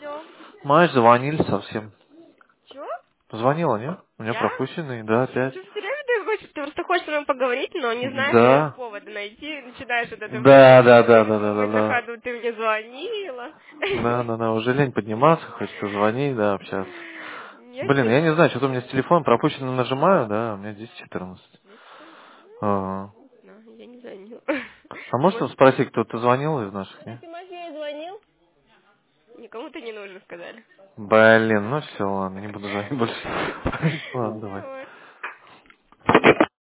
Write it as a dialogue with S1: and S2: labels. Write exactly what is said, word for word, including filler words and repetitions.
S1: Что?
S2: Маш, звонили совсем.
S1: Чего?
S2: Звонила, нет? У меня
S1: Я?
S2: пропущенный, да, опять.
S1: Ты все время ты хочешь, ты просто хочешь со мной поговорить, но не знаешь, как
S2: Да.
S1: повода найти, начинаешь вот это
S2: Да, да, да, да, да, да,
S1: придумывать на
S2: да.
S1: ходу, ты мне звонила.
S2: Да, да, да, уже лень подниматься, хочется звонить, да, общаться.
S1: Я
S2: Блин,
S1: тебе
S2: я не знаю, что-то у меня с телефона пропущенно нажимаю, да, у меня здесь четырнадцать.
S1: четырнадцать.
S2: Ага.
S1: Ну, я не звоню.
S2: А можете
S1: Может,
S2: спросить, кто-то звонил из наших,
S1: может,
S2: нет?
S1: ты Матвею звонил? Никому ты не нужен, сказали.
S2: Блин, ну все, ладно, не буду звонить больше. Ладно, давай.
S1: Вот.